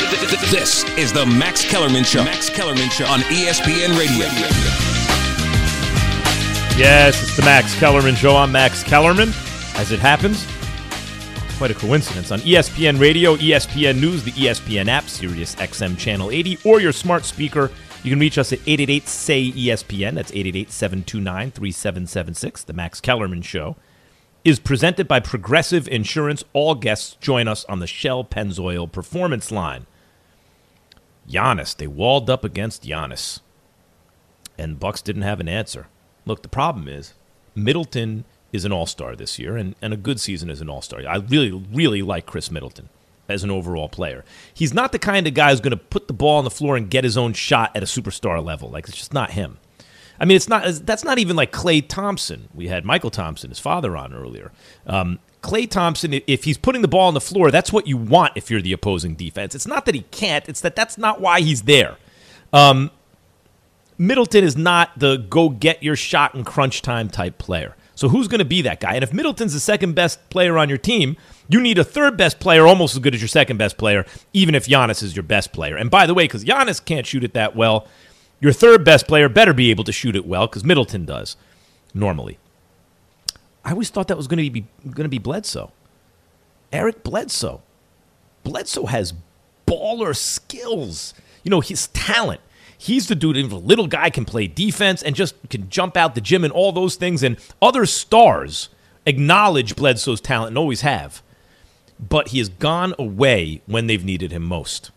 This is the Max Kellerman Show. Max Kellerman Show on ESPN Radio. Yes, it's the Max Kellerman Show. I'm Max Kellerman. As it happens, quite a coincidence, on ESPN Radio, ESPN News, the ESPN app, Sirius XM Channel 80, or your smart speaker. You can reach us at 888-SAY-ESPN. That's 888-729-3776. The Max Kellerman Show is presented by Progressive Insurance. All guests join us on the Shell Pennzoil Performance Line. Giannis, they walled up against Giannis, and Bucks didn't have an answer. Look, the problem is Middleton is an all-star this year, and a good season as an all-star. I really like Chris Middleton as an overall player. He's not the kind of guy who's going to put the ball on the floor and get his own shot at a superstar level. Like, it's just not him. I mean, that's not even like Klay Thompson. We had Michael Thompson, his father, on earlier. Klay Thompson, if he's putting the ball on the floor, that's what you want if you're the opposing defense. It's not that he can't. It's that's not why he's there. Middleton is not the go-get-your-shot in crunch time type player. So who's going to be that guy? And if Middleton's the second-best player on your team, you need a third-best player almost as good as your second-best player, even if Giannis is your best player. And by the way, because Giannis can't shoot it that well, your third-best player better be able to shoot it well, because Middleton does, normally. I always thought that was going to be Bledsoe. Eric Bledsoe. Bledsoe has baller skills. You know, his talent. He's the dude, if a little guy can play defense and just can jump out the gym and all those things. And other stars acknowledge Bledsoe's talent and always have. But he has gone away when they've needed him most.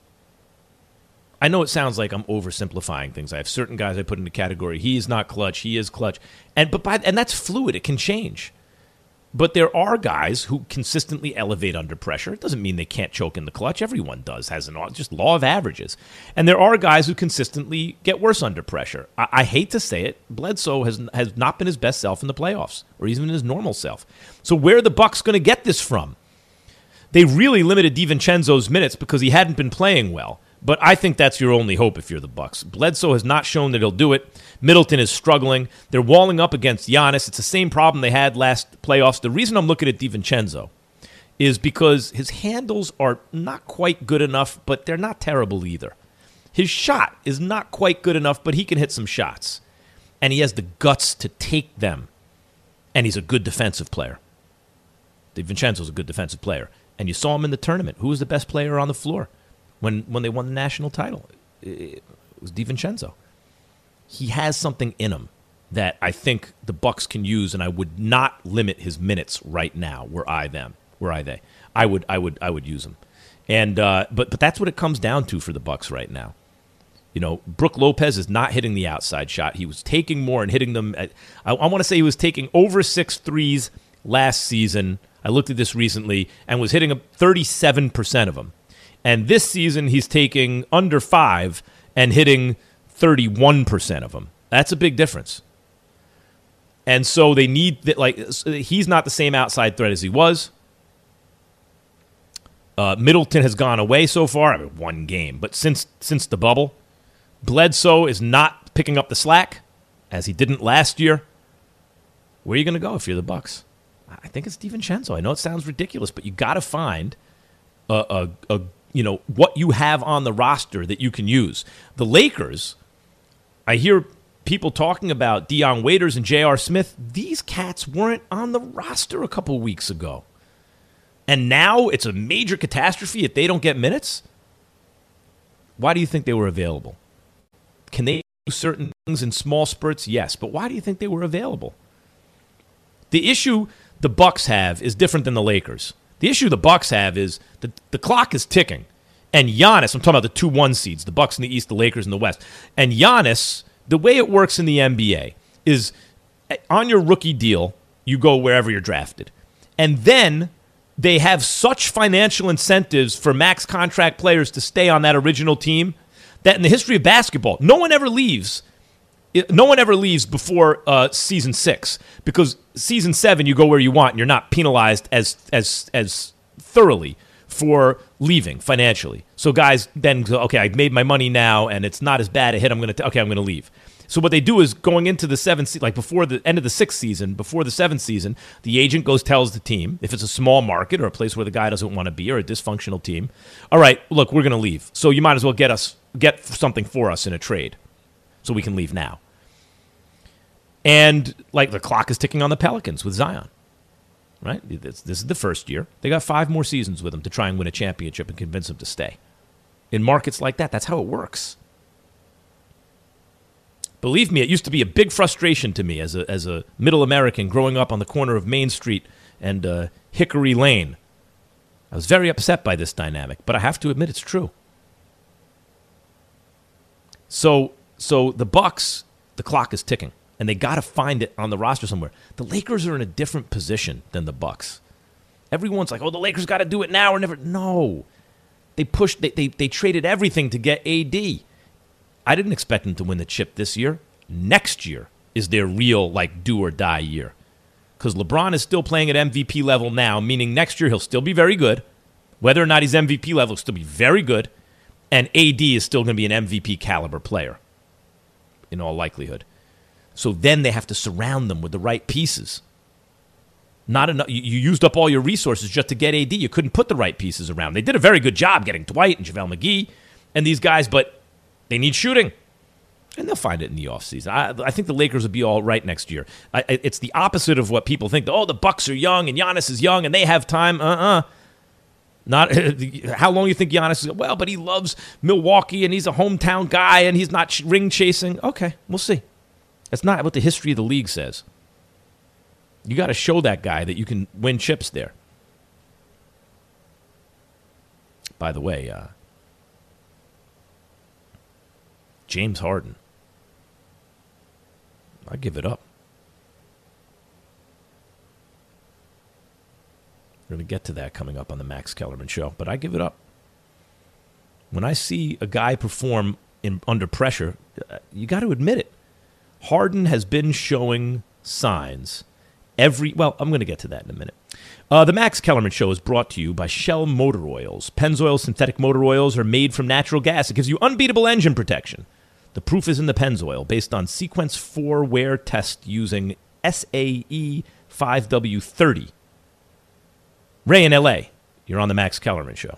I know it sounds like I'm oversimplifying things. I have certain guys I put in the category, he is not clutch, he is clutch. And that's fluid. It can change. But there are guys who consistently elevate under pressure. It doesn't mean they can't choke in the clutch. Everyone does, just law of averages. And there are guys who consistently get worse under pressure. I hate to say it, Bledsoe has not been his best self in the playoffs, or even his normal self. So where are the Bucks going to get this from? They really limited DiVincenzo's minutes because he hadn't been playing well. But I think that's your only hope if you're the Bucks. Bledsoe has not shown that he'll do it. Middleton is struggling. They're walling up against Giannis. It's the same problem they had last playoffs. The reason I'm looking at DiVincenzo is because his handles are not quite good enough, but they're not terrible either. His shot is not quite good enough, but he can hit some shots. And he has the guts to take them. And he's a good defensive player. DiVincenzo's a good defensive player. And you saw him in the tournament. Who was the best player on the floor when they won the national title? It was DiVincenzo. He has something in him that I think the Bucks can use, and I would not limit his minutes right now. Were I they, I would use him. And but that's what it comes down to for the Bucks right now. You know, Brook Lopez is not hitting the outside shot. He was taking more and hitting them. I want to say he was taking over 6 threes last season. I looked at this recently and was hitting 37% of them. And this season he's taking under 5 and hitting 31% of them. That's a big difference. And so they need he's not the same outside threat as he was. Middleton has gone away so far. I mean, one game, but since the bubble, Bledsoe is not picking up the slack as he didn't last year. Where are you going to go if you're the Bucks? I think it's DiVincenzo. I know it sounds ridiculous, but you got to find what you have on the roster that you can use. The Lakers, I hear people talking about Dion Waiters and J.R. Smith. These cats weren't on the roster a couple weeks ago. And now it's a major catastrophe if they don't get minutes? Why do you think they were available? Can they do certain things in small spurts? Yes, but why do you think they were available? The issue the Bucks have is different than the Lakers. The issue the Bucks have is the clock is ticking. And Giannis, I'm talking about the 2-1 seeds, the Bucks in the East, the Lakers in the West. And Giannis, the way it works in the NBA is on your rookie deal, you go wherever you're drafted. And then they have such financial incentives for max contract players to stay on that original team that in the history of basketball, no one ever leaves before season 6, because season 7 you go where you want and you're not penalized as thoroughly for leaving financially. So guys then go, okay, I made my money now and it's not as bad a hit. I'm going to leave. So what they do is going into the like before the end of the 6th season, before the 7th season, the agent tells the team, if it's a small market or a place where the guy doesn't want to be or a dysfunctional team, all right, look, we're going to leave. So you might as well get something for us in a trade so we can leave now. And like the clock is ticking on the Pelicans with Zion, right? This is the first year. They got 5 more seasons with him to try and win a championship and convince him to stay. In markets like that, that's how it works. Believe me, it used to be a big frustration to me as a middle American growing up on the corner of Main Street and Hickory Lane. I was very upset by this dynamic, but I have to admit it's true. So the Bucks, the clock is ticking, and they got to find it on the roster somewhere. The Lakers are in a different position than the Bucks. Everyone's like, "Oh, the Lakers got to do it now or never." No, they pushed. They traded everything to get AD. I didn't expect them to win the chip this year. Next year is their real, like, do or die year. Because LeBron is still playing at MVP level now, meaning next year he'll still be very good. Whether or not he's MVP level, he'll still be very good. And AD is still going to be an MVP caliber player, in all likelihood. So then they have to surround them with the right pieces. Not enough. You used up all your resources just to get AD. You couldn't put the right pieces around. They did a very good job getting Dwight and JaVale McGee and these guys, but they need shooting, and they'll find it in the offseason. I think the Lakers will be all right next year. It's the opposite of what people think. Oh, the Bucks are young, and Giannis is young, and they have time. Not how long you think Giannis is? Well, but he loves Milwaukee, and he's a hometown guy, and he's not ring chasing. Okay, we'll see. That's not what the history of the league says. You got to show that guy that you can win chips there. By the way, James Harden. I give it up. We're going to get to that coming up on the Max Kellerman Show, but I give it up. When I see a guy perform under pressure, you got to admit it. Harden has been showing signs well, I'm going to get to that in a minute. The Max Kellerman Show is brought to you by Shell Motor Oils. Pennzoil synthetic motor oils are made from natural gas. It gives you unbeatable engine protection. The proof is in the Pennzoil, based on Sequence 4 wear test using SAE 5W30. Ray in L.A., you're on the Max Kellerman Show.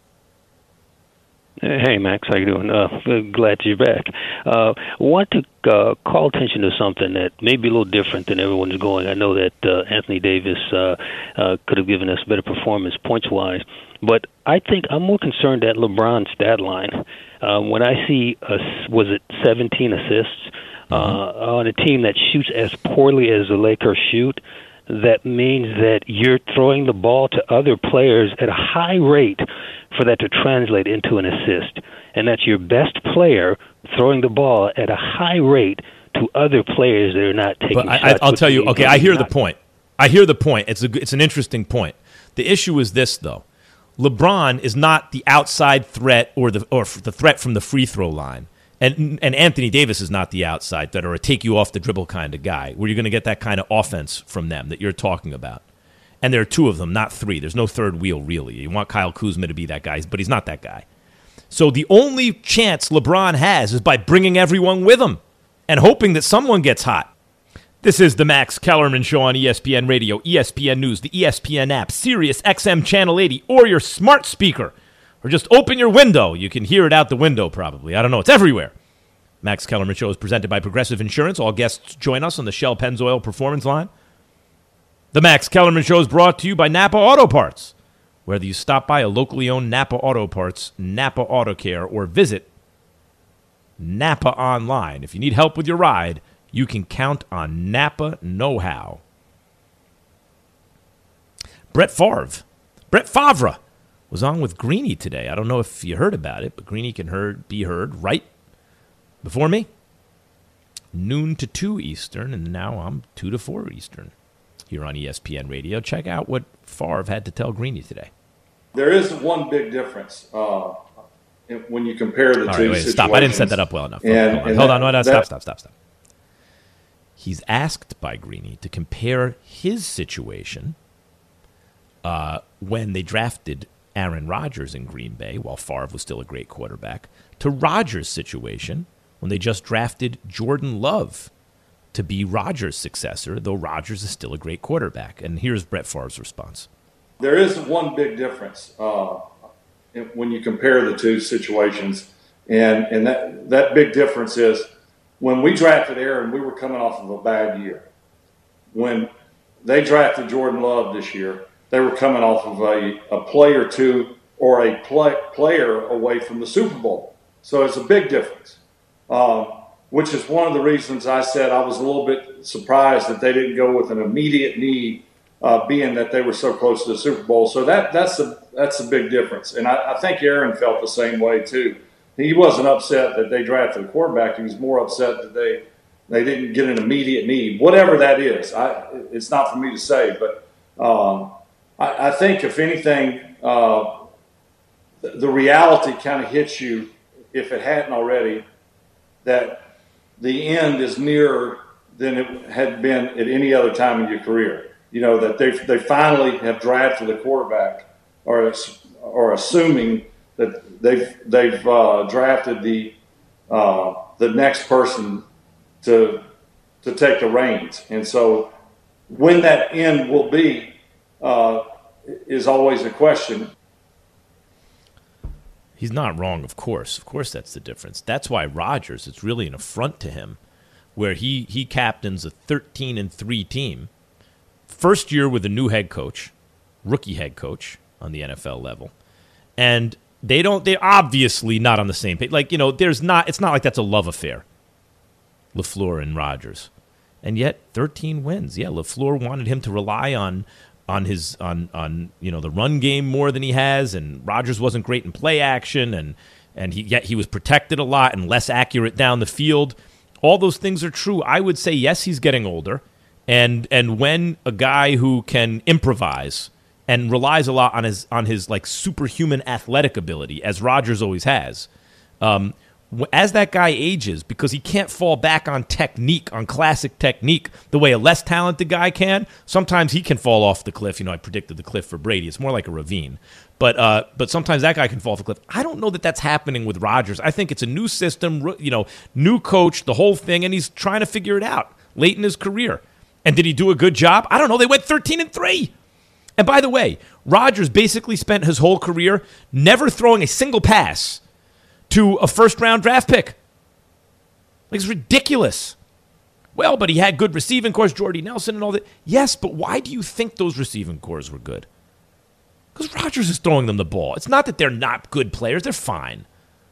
Hey, Max, how you doing? Glad you're back. Want to call attention to something that may be a little different than everyone's going. I know that Anthony Davis could have given us better performance points-wise, but I think I'm more concerned at LeBron's stat line. When I see, 17 assists on a team that shoots as poorly as the Lakers shoot, that means that you're throwing the ball to other players at a high rate for that to translate into an assist. And that's your best player throwing the ball at a high rate to other players that are not taking shots. I'll tell you, okay, I hear the point. It's an interesting point. The issue is this, though. LeBron is not the outside threat or the threat from the free throw line. And Anthony Davis is not the outside threat or a take you off the dribble kind of guy where you're going to get that kind of offense from them that you're talking about. And there are 2 of them, not 3. There's no third wheel, really. You want Kyle Kuzma to be that guy, but he's not that guy. So the only chance LeBron has is by bringing everyone with him and hoping that someone gets hot. This is the Max Kellerman Show on ESPN Radio, ESPN News, the ESPN app, Sirius XM Channel 80, or your smart speaker. Or just open your window. You can hear it out the window, probably. I don't know. It's everywhere. Max Kellerman Show is presented by Progressive Insurance. All guests join us on the Shell Pennzoil Performance Line. The Max Kellerman Show is brought to you by Napa Auto Parts. Whether you stop by a locally owned Napa Auto Parts, Napa Auto Care, or visit Napa online. If you need help with your ride, you can count on Napa know-how. Brett Favre was on with Greeny today. I don't know if you heard about it, but Greeny can be heard right before me. Noon to 2 Eastern, and now I'm 2 to 4 Eastern here on ESPN Radio. Check out what Favre had to tell Greeny today. There is one big difference when you compare the two situations. Stop. I didn't set that up well enough. Hold on. Stop. He's asked by Greeny to compare his situation when they drafted Aaron Rodgers in Green Bay, while Favre was still a great quarterback, to Rodgers' situation when they just drafted Jordan Love to be Rodgers' successor, though Rodgers is still a great quarterback. And here's Brett Favre's response. There is one big difference when you compare the two situations, and that big difference is when we drafted Aaron, we were coming off of a bad year. When they drafted Jordan Love this year, they were coming off of a play or two or a player away from the Super Bowl. So it's a big difference, which is one of the reasons I said I was a little bit surprised that they didn't go with an immediate need, being that they were so close to the Super Bowl. So that's a big difference. And I think Aaron felt the same way too. He wasn't upset that they drafted a quarterback. He was more upset that they didn't get an immediate need, whatever that is. It's not for me to say, but I think if anything, the reality kind of hits you, if it hadn't already, that the end is nearer than it had been at any other time in your career. You know, that they finally have drafted a quarterback, or assuming that they've drafted the next person to take the reins. And so when that end will be is always a question. He's not wrong, of course. Of course that's the difference. That's why Rodgers, it's really an affront to him, where he captains a 13-3 team. First year with a new head coach, rookie head coach on the NFL level. And they're obviously not on the same page. Like, you know, it's not like that's a love affair, LaFleur and Rodgers. And yet 13 wins. Yeah, LaFleur wanted him to rely on the run game more than he has, and Rodgers wasn't great in play action, and he was protected a lot and less accurate down the field. All those things are true. I would say yes, he's getting older, and when a guy who can improvise and relies a lot on his like superhuman athletic ability, as Rodgers always has, as that guy ages, because he can't fall back on technique, on classic technique, the way a less talented guy can. Sometimes he can fall off the cliff. You know, I predicted the cliff for Brady. It's more like a ravine. But sometimes that guy can fall off the cliff. I don't know that that's happening with Rodgers. I think it's a new system, you know, new coach, the whole thing, and he's trying to figure it out late in his career. And did he do a good job? I don't know. They went 13-3. And by the way, Rodgers basically spent his whole career never throwing a single pass to a first-round draft pick. Like, it's ridiculous. Well, but he had good receiving cores, Jordy Nelson and all that. Yes, but why do you think those receiving cores were good? Because Rodgers is throwing them the ball. It's not that they're not good players. They're fine.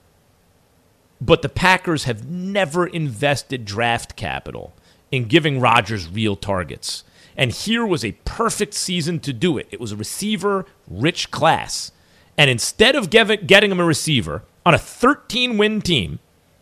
But the Packers have never invested draft capital in giving Rodgers real targets. And here was a perfect season to do it. It was a receiver-rich class. And instead of getting him a receiver on a 13-win team,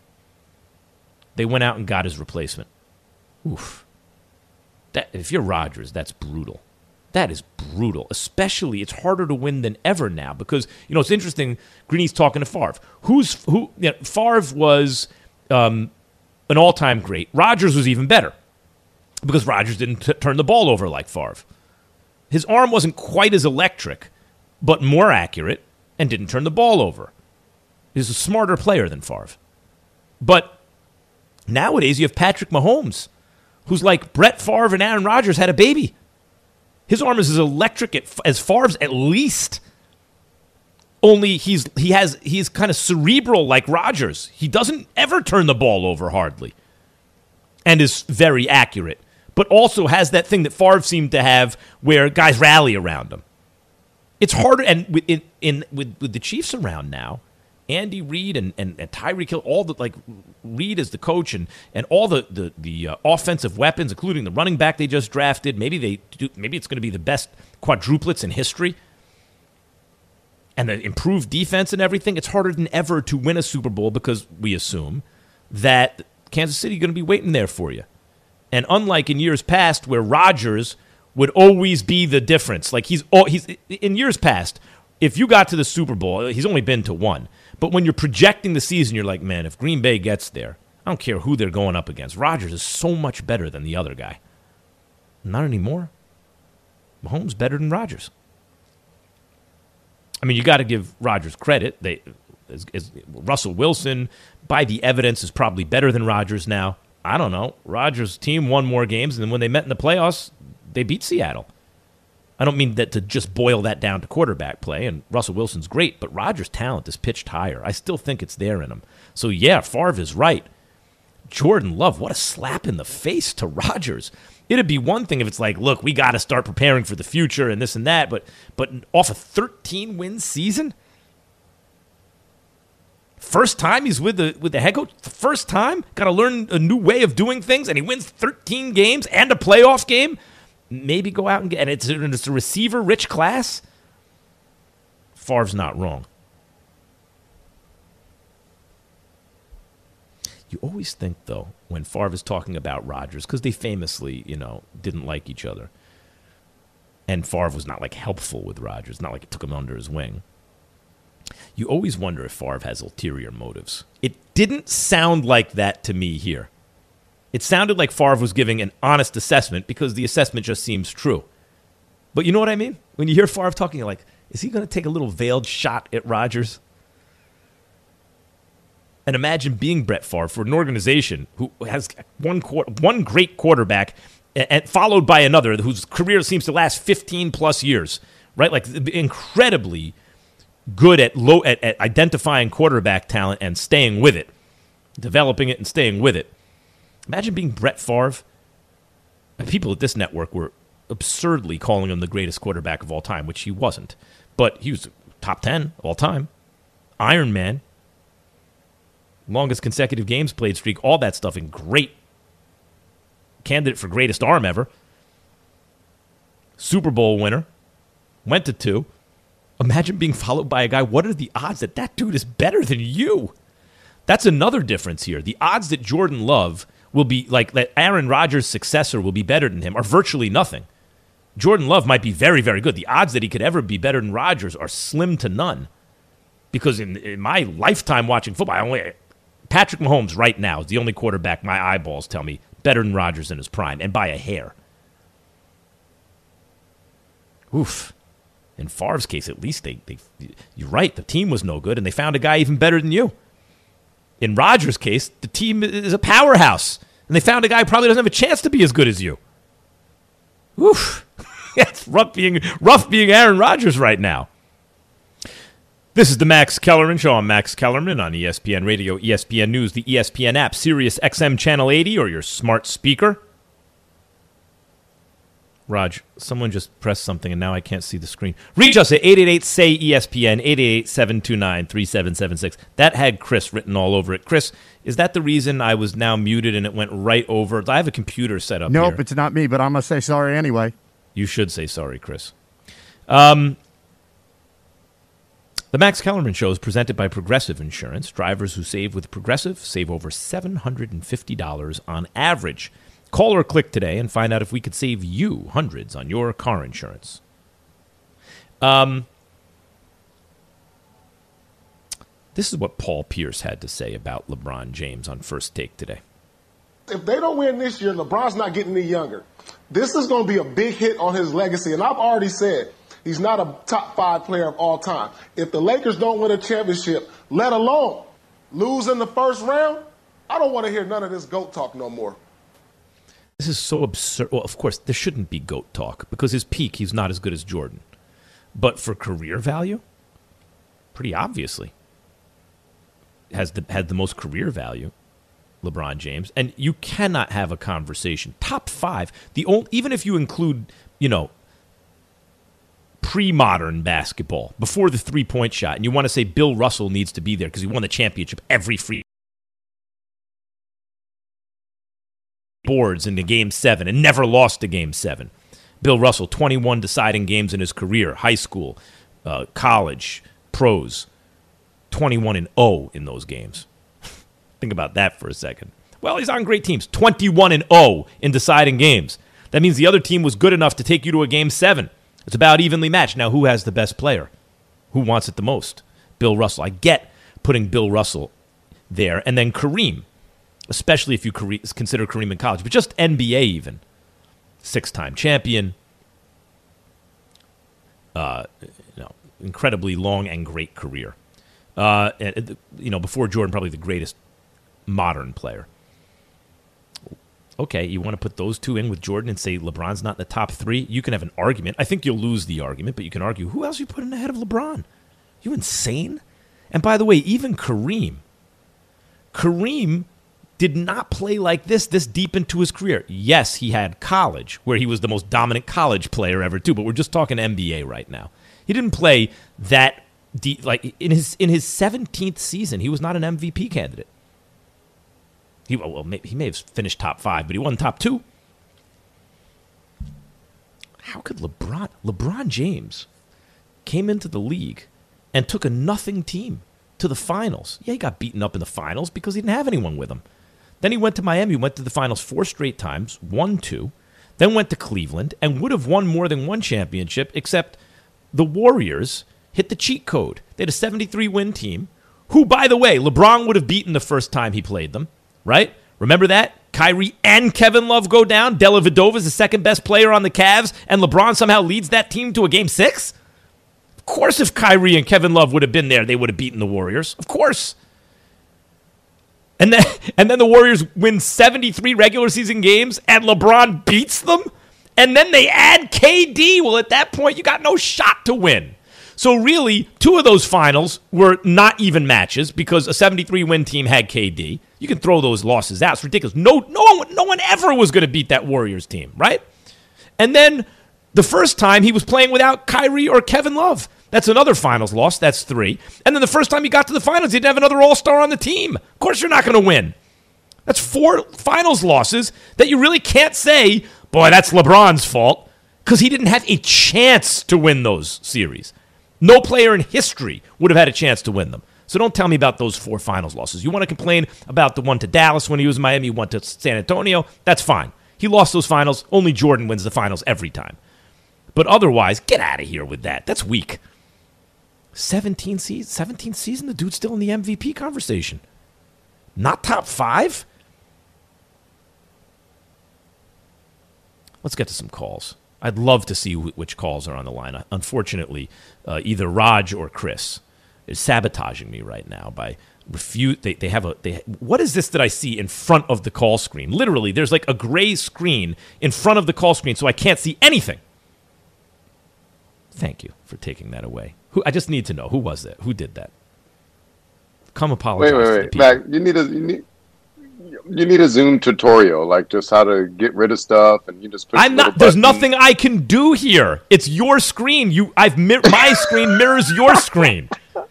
they went out and got his replacement. Oof. If you're Rodgers, that's brutal. That is brutal. Especially, it's harder to win than ever now because, you know, it's interesting. Greeny's talking to Favre. Favre was an all-time great. Rodgers was even better because Rodgers didn't turn the ball over like Favre. His arm wasn't quite as electric, but more accurate, and didn't turn the ball over. He's a smarter player than Favre. But nowadays you have Patrick Mahomes, who's like Brett Favre and Aaron Rodgers had a baby. His arm is as electric as Favre's at least. Only he's kind of cerebral like Rodgers. He doesn't ever turn the ball over hardly. And is very accurate. But also has that thing that Favre seemed to have where guys rally around him. It's harder, and with the Chiefs around now, Andy Reid and Tyreek Hill, all the like Reid as the coach and all the offensive weapons, including the running back they just drafted. Maybe it's going to be the best quadruplets in history. And the improved defense and everything. It's harder than ever to win a Super Bowl because we assume that Kansas City is going to be waiting there for you. And unlike in years past where Rodgers would always be the difference, like he's in years past, if you got to the Super Bowl, he's only been to one. But when you're projecting the season, you're like, man, if Green Bay gets there, I don't care who they're going up against. Rodgers is so much better than the other guy. Not anymore. Mahomes better than Rodgers. I mean, you got to give Rodgers credit. Russell Wilson, by the evidence, is probably better than Rodgers now. I don't know. Rodgers' team won more games, and then when they met in the playoffs, they beat Seattle. I don't mean that to just boil that down to quarterback play, and Russell Wilson's great, but Rodgers' talent is pitched higher. I still think it's there in him. So, yeah, Favre is right. Jordan Love, what a slap in the face to Rodgers. It'd be one thing if it's like, look, we got to start preparing for the future and this and that, but off a 13-win season? First time he's with the head coach? The first time? Got to learn a new way of doing things, and he wins 13 games and a playoff game? Maybe go out and get, and it's a receiver-rich class? Favre's not wrong. You always think, though, when Favre is talking about Rodgers, because they famously, didn't like each other, and Favre was not, helpful with Rodgers, not like it took him under his wing, you always wonder if Favre has ulterior motives. It didn't sound like that to me here. It sounded like Favre was giving an honest assessment because the assessment just seems true. But you know what I mean? When you hear Favre talking, you're like, is he going to take a little veiled shot at Rodgers? And imagine being Brett Favre for an organization who has one great quarterback and followed by another whose career seems to last 15-plus years, right? Like incredibly good at identifying quarterback talent and staying with it, developing it and staying with it. Imagine being Brett Favre. People at this network were absurdly calling him the greatest quarterback of all time, which he wasn't. But he was top 10 of all time. Iron Man. Longest consecutive games played streak, all that stuff, and great candidate for greatest arm ever. Super Bowl winner. Went to 2. Imagine being followed by a guy. What are the odds that that dude is better than you? That's another difference here. The odds that Jordan Love will be, that Aaron Rodgers' successor will be better than him are virtually nothing. Jordan Love might be very, very good. The odds that he could ever be better than Rodgers are slim to none. Because in my lifetime watching football, Patrick Mahomes right now is the only quarterback my eyeballs tell me better than Rodgers in his prime, and by a hair. Oof. In Favre's case, at least you're right, the team was no good, and they found a guy even better than you. In Rodgers' case, the team is a powerhouse, and they found a guy who probably doesn't have a chance to be as good as you. Oof. It's rough being Aaron Rodgers right now. This is the Max Kellerman Show. I'm Max Kellerman on ESPN Radio, ESPN News, the ESPN app, Sirius XM Channel 80, or your smart speaker. Raj, someone just pressed something, and now I can't see the screen. Reach us at 888-SAY-ESPN, 888-729-3776. That had Chris written all over it. Chris, is that the reason I was now muted and it went right over? I have a computer set up here. Nope, it's not me, but I'm going to say sorry anyway. You should say sorry, Chris. The Max Kellerman Show is presented by Progressive Insurance. Drivers who save with Progressive save over $750 on average. Call or click today and find out if we could save you hundreds on your car insurance. This is what Paul Pierce had to say about LeBron James on First Take today. If they don't win this year, LeBron's not getting any younger. This is going to be a big hit on his legacy. And I've already said he's not a top 5 player of all time. If the Lakers don't win a championship, let alone lose in the first round, I don't want to hear none of this GOAT talk no more. This is so absurd. Well, of course, there shouldn't be GOAT talk because his peak, he's not as good as Jordan. But for career value, pretty obviously, had the most career value, LeBron James. And you cannot have a conversation. Top 5, even if you include, pre-modern basketball, before the three-point shot, and you want to say Bill Russell needs to be there because he won the championship every free boards into Game 7 and never lost to Game 7. Bill Russell, 21 deciding games in his career, high school, college, pros, 21-0 in those games. Think about that for a second. Well, he's on great teams, 21-0 in deciding games. That means the other team was good enough to take you to a Game 7. It's about evenly matched. Now, who has the best player? Who wants it the most? Bill Russell. I get putting Bill Russell there, and then Kareem. Especially if you consider Kareem in college, but just NBA even. 6-time champion. Incredibly long and great career. Before Jordan, probably the greatest modern player. Okay, you want to put those two in with Jordan and say LeBron's not in the top 3? You can have an argument. I think you'll lose the argument, but you can argue, who else are you putting ahead of LeBron? You insane? And by the way, even Kareem did not play like this deep into his career. Yes, he had college, where he was the most dominant college player ever, too, but we're just talking NBA right now. He didn't play that deep. Like, in his 17th season, he was not an MVP candidate. He may have finished top 5, but he wasn't top 2. How could LeBron James came into the league and took a nothing team to the finals? Yeah, he got beaten up in the finals because he didn't have anyone with him. Then he went to Miami, went to the finals 4 straight times, won 2, then went to Cleveland and would have won more than one championship, except the Warriors hit the cheat code. They had a 73-win team, who, by the way, LeBron would have beaten the first time he played them. Right? Remember that? Kyrie and Kevin Love go down. Della Vedova is the second best player on the Cavs, and LeBron somehow leads that team to a Game 6? Of course, if Kyrie and Kevin Love would have been there, they would have beaten the Warriors. Of course. And then the Warriors win 73 regular season games, and LeBron beats them? And then they add KD. Well, at that point, you got no shot to win. So really, 2 of those finals were not even matches because a 73-win team had KD. You can throw those losses out. It's ridiculous. No one ever was going to beat that Warriors team, right? And then the first time he was playing without Kyrie or Kevin Love. That's another finals loss. That's 3. And then the first time he got to the finals, he didn't have another all-star on the team. Of course you're not going to win. That's 4 finals losses that you really can't say, boy, that's LeBron's fault, because he didn't have a chance to win those series. No player in history would have had a chance to win them. So don't tell me about those 4 finals losses. You want to complain about the one to Dallas when he was in Miami, one to San Antonio, that's fine. He lost those finals. Only Jordan wins the finals every time. But otherwise, get out of here with that. That's weak. 17th season, the dude's still in the MVP conversation. Not top 5? Let's get to some calls. I'd love to see which calls are on the line. Unfortunately, either Raj or Chris is sabotaging me right now by what is this that I see in front of the call screen? Literally, there's like a gray screen in front of the call screen, so I can't see anything. Thank you for taking that away. I just need to know, who was that? Who did that? Come apologize. Wait, Mac, you need a Zoom tutorial, like just how to get rid of stuff, and you just push. There's nothing I can do here. It's your screen. My screen mirrors your screen.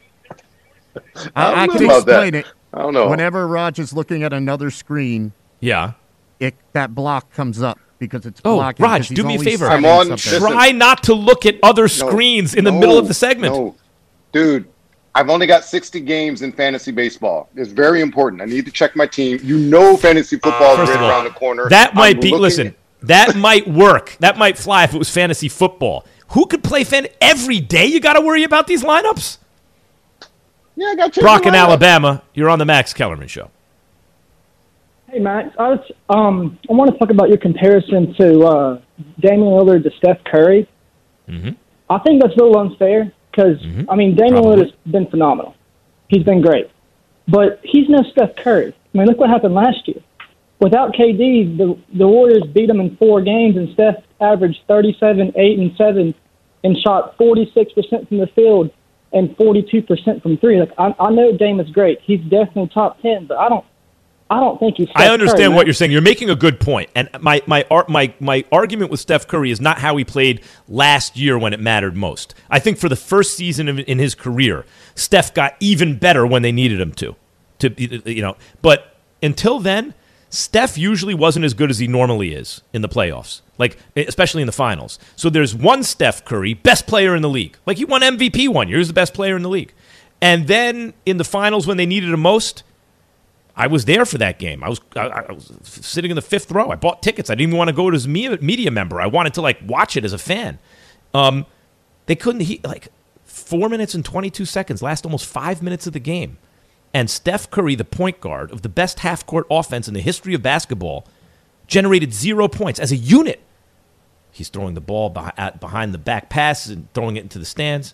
I can explain it. I don't know. Whenever Raj is looking at another screen, that block comes up because it's blocking. Raj, do me a favor. Try not to look at other screens in the middle of the segment. No, dude. I've only got 60 games in fantasy baseball. It's very important. I need to check my team. Fantasy football is right around the corner. That might that might work. That might fly if it was fantasy football. Who could play every day? You got to worry about these lineups? Yeah, I got to. Brock in Alabama, you're on the Max Kellerman Show. Hey, Max. I want to talk about your comparison to Damian Lillard to Steph Curry. Mm-hmm. I think that's a little unfair. Because, Damian Lillard has been phenomenal. He's been great. But he's no Steph Curry. Look what happened last year. Without KD, the Warriors beat him in 4 games, and Steph averaged 37, 8, and 7, and shot 46% from the field and 42% from 3. I know Dame is great. He's definitely top 10, but I don't think he's Steph I understand Curry, what you're saying. You're making a good point. And my argument with Steph Curry is not how he played last year when it mattered most. I think for the first season in his career, Steph got even better when they needed him to. But until then, Steph usually wasn't as good as he normally is in the playoffs, especially in the finals. So there's one Steph Curry, best player in the league. He won MVP one year. He was the best player in the league. And then in the finals when they needed him most, I was there for that game. I was sitting in the 5th row. I bought tickets. I didn't even want to go as a media member. I wanted to watch it as a fan. They couldn't. 4 minutes and 22 seconds, last almost 5 minutes of the game, and Steph Curry, the point guard of the best half-court offense in the history of basketball, generated 0 points as a unit. He's throwing the ball behind the back pass and throwing it into the stands.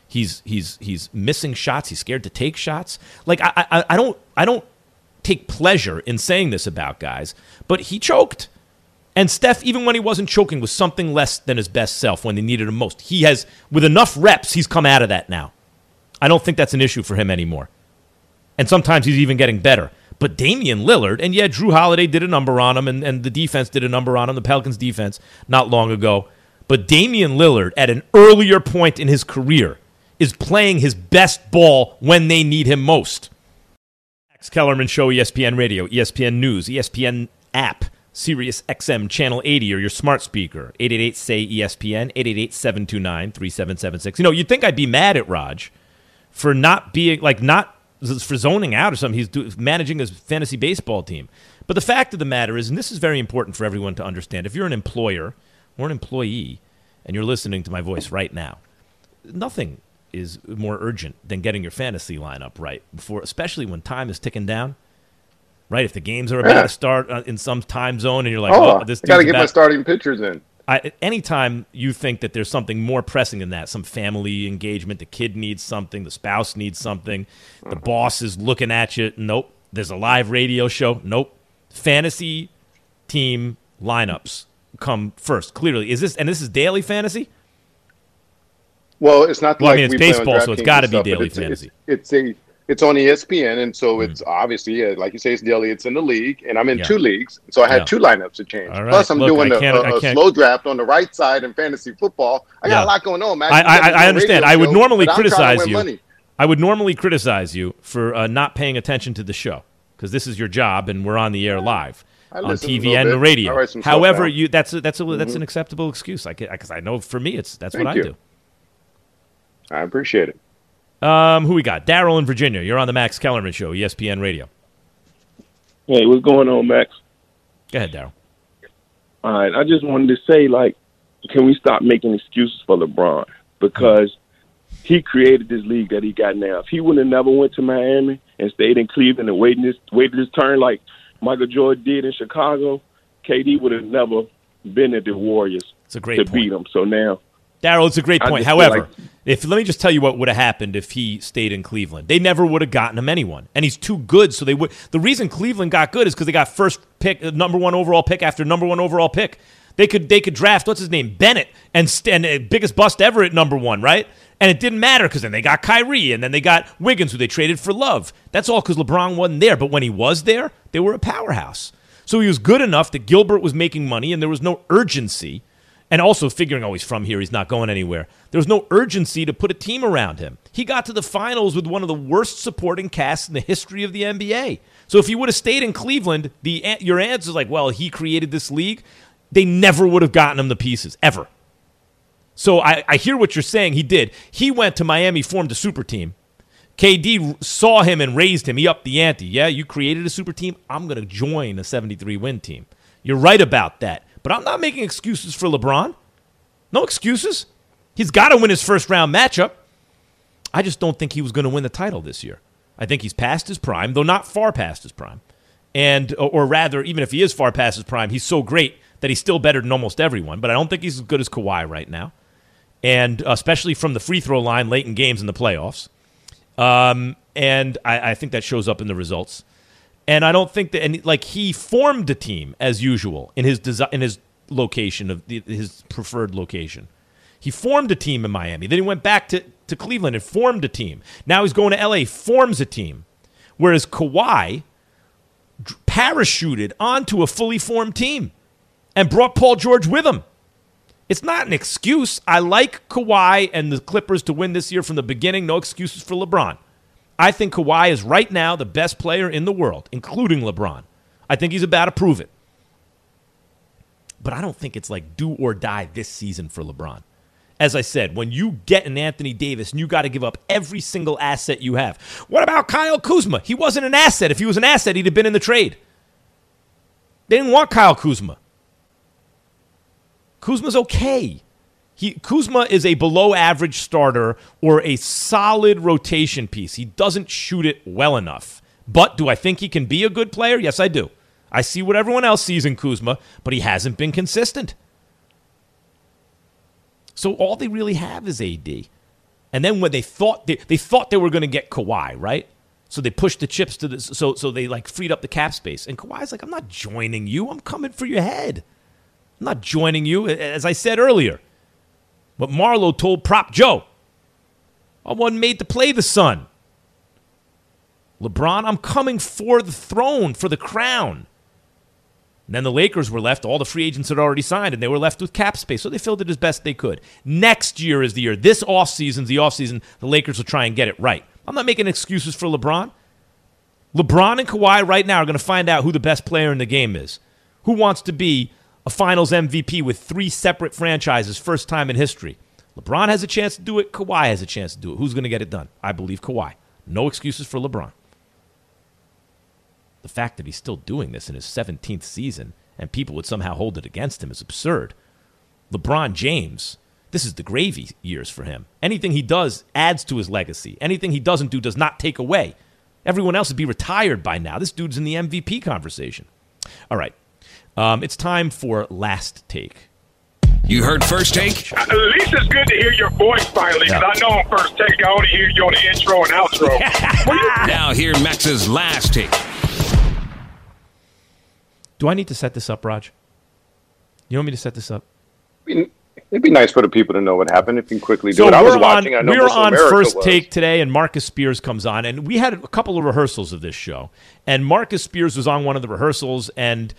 He's missing shots. He's scared to take shots. Like I don't take pleasure in saying this about guys, but he choked. And Steph, even when he wasn't choking, was something less than his best self when they needed him most. He has, with enough reps, he's come out of that now. I don't think that's an issue for him anymore. And sometimes he's even getting better. But Damian Lillard, and yeah, Drew Holiday did a number on him, and the defense did a number on him, the Pelicans defense, not long ago. But Damian Lillard, at an earlier point in his career, is playing his best ball when they need him most. Max Kellerman Show, ESPN Radio, ESPN News, ESPN app, Sirius XM Channel 80 or your smart speaker, 888-SAY-ESPN, 888-729-3776. You know, you'd think I'd be mad at Raj for not being, like, not for zoning out or something. He's managing his fantasy baseball team. But the fact of the matter is, and this is very important for everyone to understand, if you're an employer or an employee and you're listening to my voice right now, nothing is more urgent than getting your fantasy lineup right, before, especially when time is ticking down. Right, if the games are about to start in some time zone, and you're like, this got to get my starting pitchers in. Anytime you think that there's something more pressing than that, some family engagement, the kid needs something, the spouse needs something, the boss is looking at you, nope. There's a live radio show, nope. Fantasy team lineups come first, clearly. This is daily fantasy? Well, it's not like it's baseball, so it's got to be daily fantasy. It's on ESPN, and so it's obviously, like you say, it's daily. It's in the league, and I'm in 2 leagues, so I had 2 lineups to change. Right. Plus, I'm doing a slow draft on the right side in fantasy football. I got a lot going on, man. I understand. I would normally criticize you. I would normally criticize you for not paying attention to the show, because this is your job, and we're on the air live on TV and the radio. However, that's an acceptable excuse. Because I know for me, that's what I do. I appreciate it. Who we got? Daryl in Virginia. You're on the Max Kellerman Show, ESPN Radio. Hey, what's going on, Max? Go ahead, Daryl. All right, I just wanted to say, can we stop making excuses for LeBron? Because he created this league that he got now. If he would have never went to Miami and stayed in Cleveland and waited his turn like Michael Jordan did in Chicago, KD would have never been at the Warriors beat him. So now, Daryl, it's a great point. However, let me just tell you what would have happened if he stayed in Cleveland. They never would have gotten him anyone, and he's too good. So they would. The reason Cleveland got good is because they got first pick, number 1 overall pick after number 1 overall pick. They could draft what's his name, Bennett, and biggest bust ever at number 1, right? And it didn't matter because then they got Kyrie, and then they got Wiggins, who they traded for Love. That's all because LeBron wasn't there. But when he was there, they were a powerhouse. So he was good enough that Gilbert was making money, and there was no urgency. And also figuring, he's from here, he's not going anywhere. There was no urgency to put a team around him. He got to the finals with one of the worst supporting casts in the history of the NBA. So if he would have stayed in Cleveland, your answer is like, well, he created this league. They never would have gotten him the pieces, ever. So I hear what you're saying. He did. He went to Miami, formed a super team. KD saw him and raised him. He upped the ante. Yeah, you created a super team. I'm going to join a 73-win team. You're right about that. But I'm not making excuses for LeBron. No excuses. He's got to win his first-round matchup. I just don't think he was going to win the title this year. I think he's past his prime, though not far past his prime. Or rather, even if he is far past his prime, he's so great that he's still better than almost everyone. But I don't think he's as good as Kawhi right now, and especially from the free throw line late in games in the playoffs. And I think that shows up in the results. And I don't think that, he formed a team as usual in his location of his preferred location. He formed a team in Miami. Then he went back to Cleveland and formed a team. Now he's going to LA, forms a team. Whereas Kawhi parachuted onto a fully formed team and brought Paul George with him. It's not an excuse. I like Kawhi and the Clippers to win this year from the beginning. No excuses for LeBron. I think Kawhi is right now the best player in the world, including LeBron. I think he's about to prove it. But I don't think it's like do or die this season for LeBron. As I said, when you get an Anthony Davis and you got to give up every single asset you have. What about Kyle Kuzma? He wasn't an asset. If he was an asset, he'd have been in the trade. They didn't want Kyle Kuzma. Kuzma's okay. Kuzma is a below-average starter or a solid rotation piece. He doesn't shoot it well enough. But do I think he can be a good player? Yes, I do. I see what everyone else sees in Kuzma, but he hasn't been consistent. So all they really have is AD. And then when they thought they were going to get Kawhi, right? So they pushed the chips to this. So they like freed up the cap space. And Kawhi's like, I'm not joining you. I'm coming for your head. I'm not joining you. As I said earlier, what Marlo told Prop Joe. I wasn't made to play the son. LeBron, I'm coming for the throne, for the crown. And then the Lakers were left. All the free agents had already signed, and they were left with cap space. So they filled it as best they could. Next year is the year. This offseason's the offseason. The Lakers will try and get it right. I'm not making excuses for LeBron. LeBron and Kawhi right now are going to find out who the best player in the game is. Who wants to be a finals MVP with 3 separate franchises, first time in history? LeBron has a chance to do it. Kawhi has a chance to do it. Who's going to get it done? I believe Kawhi. No excuses for LeBron. The fact that he's still doing this in his 17th season and people would somehow hold it against him is absurd. LeBron James, this is the gravy years for him. Anything he does adds to his legacy. Anything he doesn't do does not take away. Everyone else would be retired by now. This dude's in the MVP conversation. All right. It's time for Last Take. You heard First Take? At least it's good to hear your voice finally, because I know on First Take I only hear you on the intro and outro. Now hear Max's Last Take. Do I need to set this up, Raj? You want me to set this up? It'd be nice for the people to know what happened if you quickly do it. I was watching. I know we were on First Take today, and Marcus Spears comes on, and we had a couple of rehearsals of this show. And Marcus Spears was on one of the rehearsals, and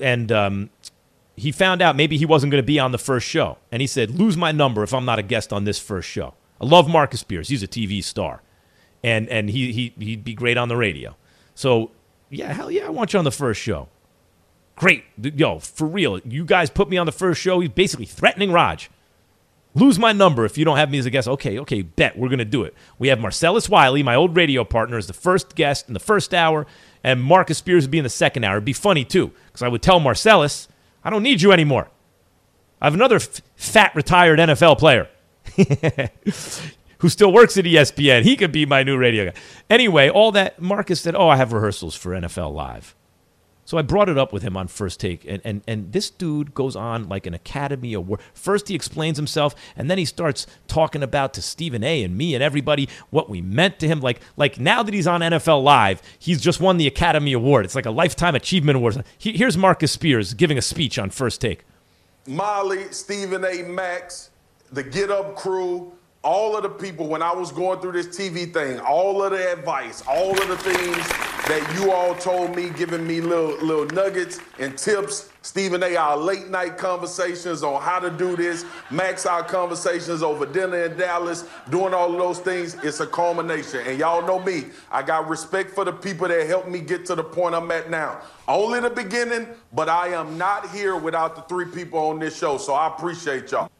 he found out maybe he wasn't going to be on the first show. And he said, lose my number if I'm not a guest on this first show. I love Marcus Spears. He's a TV star. And he'd be great on the radio. So, yeah, hell yeah, I want you on the first show. Great. Yo, for real, you guys put me on the first show. He's basically threatening Raj. Lose my number if you don't have me as a guest. Okay, bet. We're going to do it. We have Marcellus Wiley, my old radio partner, as the first guest in the first hour, and Marcus Spears would be in the second hour. It'd be funny, too, because I would tell Marcellus, I don't need you anymore. I have another fat retired NFL player who still works at ESPN. He could be my new radio guy. Anyway, all that, Marcus said, I have rehearsals for NFL Live. So I brought it up with him on First Take, and this dude goes on like an Academy Award. First he explains himself, and then he starts talking about to Stephen A. and me and everybody what we meant to him. Like now that he's on NFL Live, he's just won the Academy Award. It's like a Lifetime Achievement Award. Here's Marcus Spears giving a speech on First Take. Molly, Stephen A. Max, the Get Up crew, all of the people, when I was going through this TV thing, all of the advice, all of the things that you all told me, giving me little nuggets and tips. Stephen A., our late night conversations on how to do this. Max, our conversations over dinner in Dallas, doing all of those things. It's a culmination. And y'all know me. I got respect for the people that helped me get to the point I'm at now. Only the beginning, but I am not here without the 3 people on this show. So I appreciate y'all.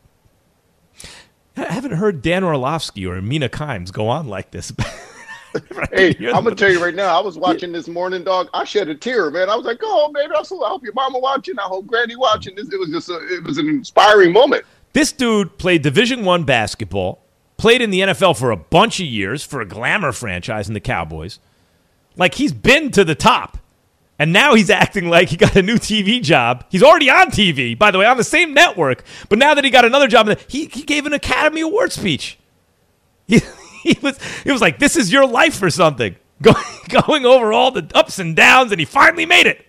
I haven't heard Dan Orlovsky or Mina Kimes go on like this. Hey, I'm going to tell you right now, I was watching this morning, dog. I shed a tear, man. I was like, oh, man, I hope your mama watching. I hope Granny watching this. It was just it was an inspiring moment. This dude played Division I basketball, played in the NFL for a bunch of years for a glamour franchise in the Cowboys. Like, he's been to the top. And now he's acting like he got a new TV job. He's already on TV, by the way, on the same network. But now that he got another job, he gave an Academy Award speech. He was like, this is your life or something. Going over all the ups and downs, and he finally made it.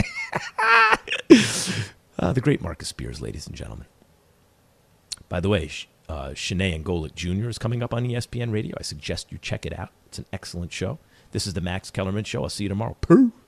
The great Marcus Spears, ladies and gentlemen. By the way, Shanae Angolik Jr. is coming up on ESPN Radio. I suggest you check it out. It's an excellent show. This is the Max Kellerman Show. I'll see you tomorrow. Peace.